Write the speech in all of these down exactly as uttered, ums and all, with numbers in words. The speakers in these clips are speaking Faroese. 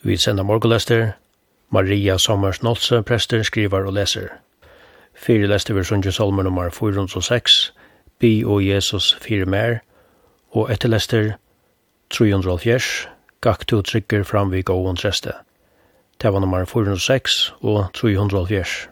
Vi sender morgenlester. Maria Sommers Nolse, prester, skriver og leser. Fire lester vi sunget salmer nummer fire hundre og seks, Bi og Jesus fire mer, og etter lester tre hundre og fjers, Gakk to trykker fram vi gå og treste. Det var nummer fire hundre og seks og tre hundre og fjers.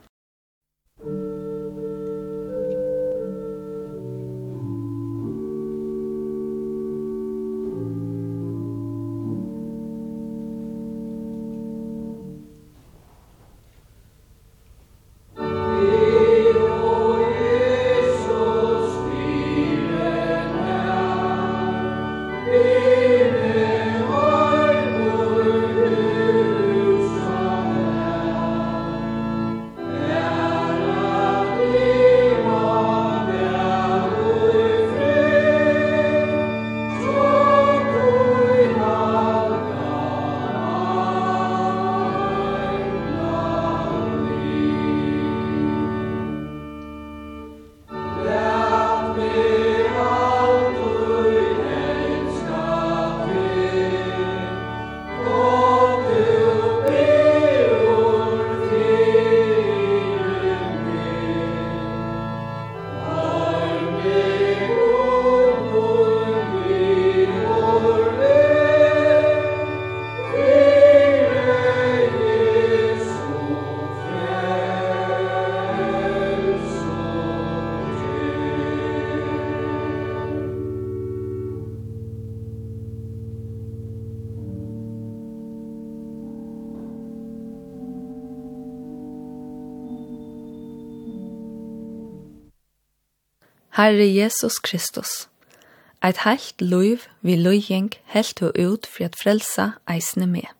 Herre Jesus Kristus, eit heilt liv vi løying helt du ut for at frelsa eisne med.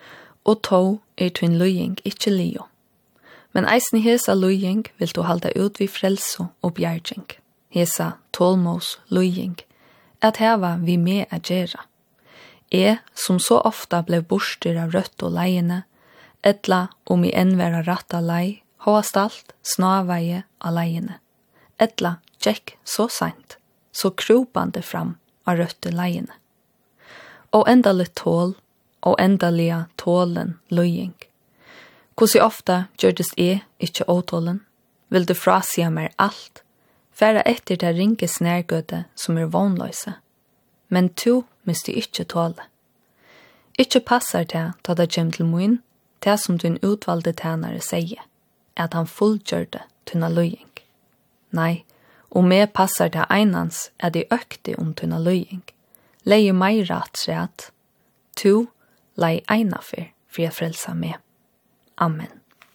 Og to er tvin løying ikkje lio. Men eisne hesa løying vil du halda ut vi frelso og bjergjeng. Hesa tålmås løying, at heva vi med a gjerra. Jeg, som så ofta ble borster av rødt og leiene, etla om i enværa ratta lei, hoast alt snavaie av leiene. Etla tjekk så seint, så krupande fram av røtte leiene. Og endalig tål, og endalige tålen løying. Hvordan ofta gjørdes jeg ikke åtålen, vil du frasia meg alt, færa etter det ringe snærgøte som er vånløse. Men to miste ikke tåle. Ikke passar det ta det kjem til mun, det som din utvalgte tænare sier, at han fullgjørte tunna løying. Nei, og med passar det einans er de økte om tunna løying. Leie meg rett rett. To, lei eina fyr, for jeg frelsa med. Amen.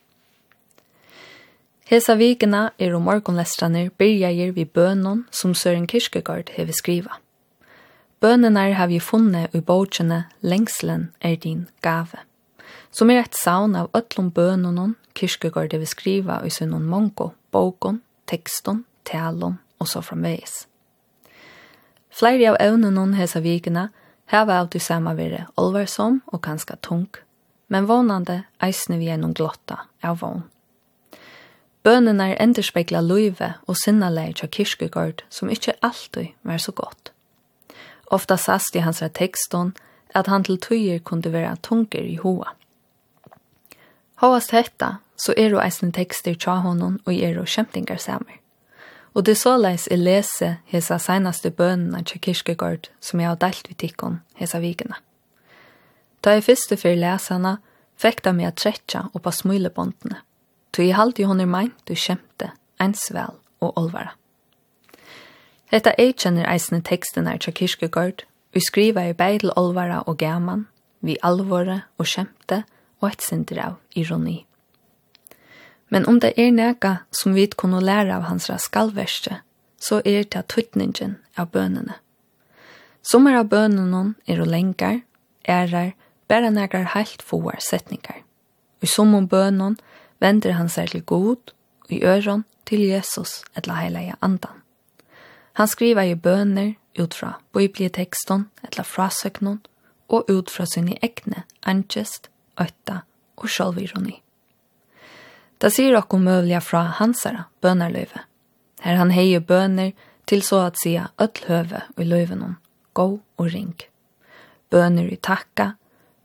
Hesa vikena er om morgonlestraner byrjager vi bønnen som Søren Kierkegaard hever skriva. Bønene har vi funnet i bøkene Lengselen er din gave, som er et savn av øtlom bønene Kierkegaard hever skriva i sønnen mongo, boken, tekston, talon og så framveis. Flere av evnene hesa vikene har vi alltid samme vært olvarsom og ganske tung, men vånande eisne vi gjennom glotta av vån. Bønene er enderspekla løyve og sinnaleie til Kierkegaard som ikke alltid var så godt. Ofta sast i hans tekston at han til tøyer kunne være tunger i hoa. Håast hetta, så er det eisne tekster tja honom og er det kjempingar samer. Og det er såleis jeg leser hesa senaste bønene til Kierkegaard som jeg har delt vid tikkon hesa vikene. Da jeg første for leserne, fikk de meg å tretja opp av smulebåndene. Så jeg halte hon er meint du kjempe, ensvel og olvara. Hetta jeg kjenner eisne tekstene til Kierkegaard, og skriver i beidel olvara og gaman, vi alvore og kjempe, og et sinter av ironi. Men om det er nega som vi kunne lære av hans skalverste, så er det tøytningen av bønene. Sommer av bønene er og lengar, ærer, bare negar helt får setningar. Og i sommer bønene vender han seg til god, og i øron til Jesus etla heilige andan. Han skriver i bøner ut fra bibelteksten etla frasøknen, og ut fra sine egne angest, øtta og sjølvironi. Det sier okko møvliga fra hansara bønarløyve. Her han heier bøner til så at sia ødlhøve i løyvenon, gå og ring. Bøner i takka,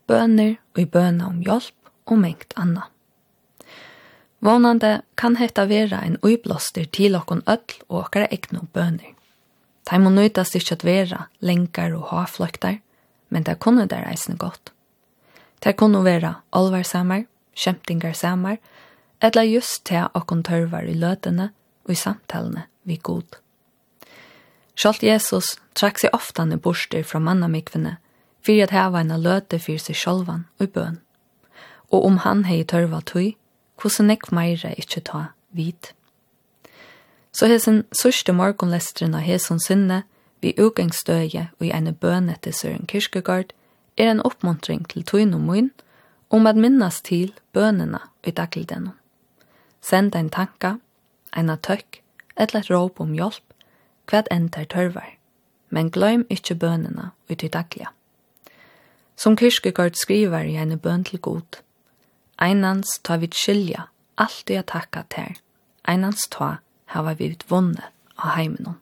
bøner og i bøna om hjelp og mengt anna. Vånande kan hetta vera en uiblåster til okkon öll og okkara egnu bøner. De må nøytast ikkje at vera lenkar og hafløktar, men det kunne der eisne godt. Det kunne vera alvarsamar, kjemptingarsamar, eller just til okkon tørvar i løtene og i samtalene vi god. Sjalt Jesus trakk seg oftane borster fra mannamikvene, for at heva en løte for seg sjálvan og bøn. Og om han hei tørva tøy, hvordan nekv meire ikkje ta vid. Så hesen sørste morgonlestren av hesen sinne, vi utgangsstøye og i ene bøn etter Søren Kierkegaard, er en oppmuntring til tøyn og mun, om at minnas til bønene i dagligdenen. Send en tanka, en tøkk, eller et råp om hjelp, hva enn der tørvar, men gløym ikkje bønene ut i daglige. Som Kierkegaard skriver i ene bøn til god, einans ta vid skilja alt i takka ter, einans ta hava vi vunne av heimenon.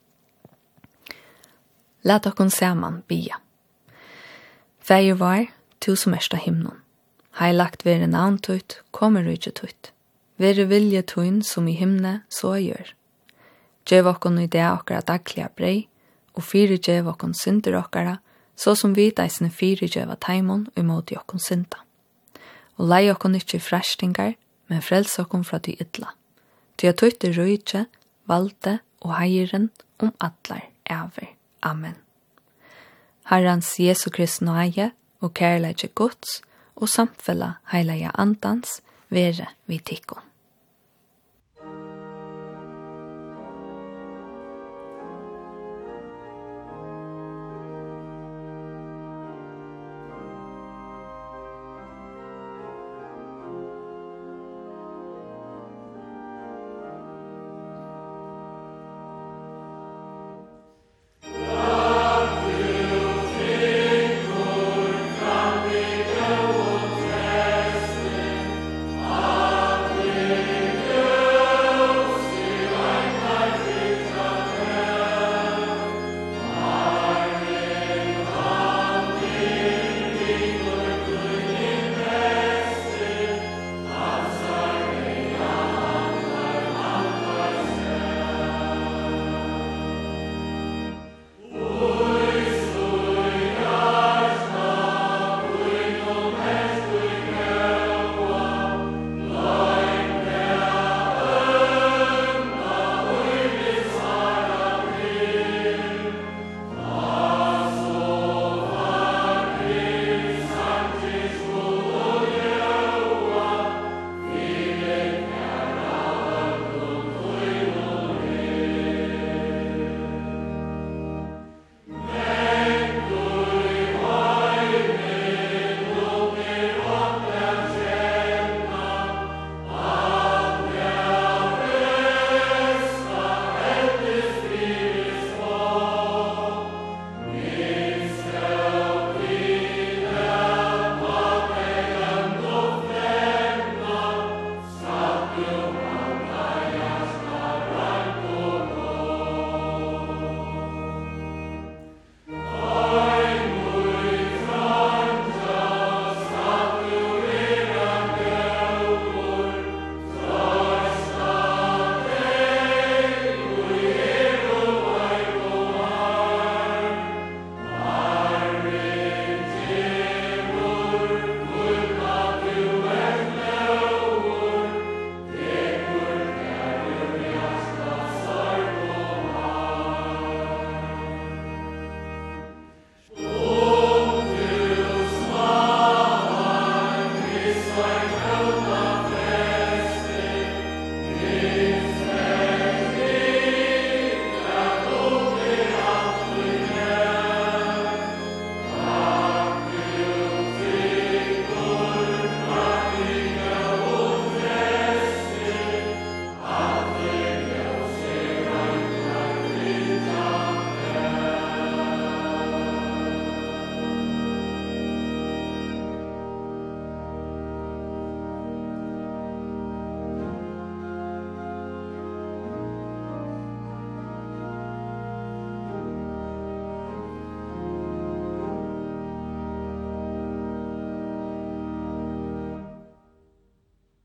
Lat okkon saman bia. Feir var, tu som ersta himnon. Heilagt vere navn tøyt, kommer rydje tøyt. Vere vilje tøyn som i himne, så gjør. Gjev okkon i det okkara dagliga brei, og fire gjev okkon synder okkara, så som vi deisne fire gjev taimon og imot okkon synda. Og lei okkon ikkje frestingar, men frels okkon fra de ytla. Ty a tøyte rydje, valde og heiren om atlar ever. Amen. Herrans Jesu Kristi nåde og kærleik Guds og samfella heilaja andans vere vi tikkon. Amen.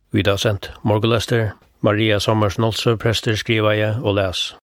Vi da sendt Morgolester, Maria Sommers Nolse, prester skriver jeg og les.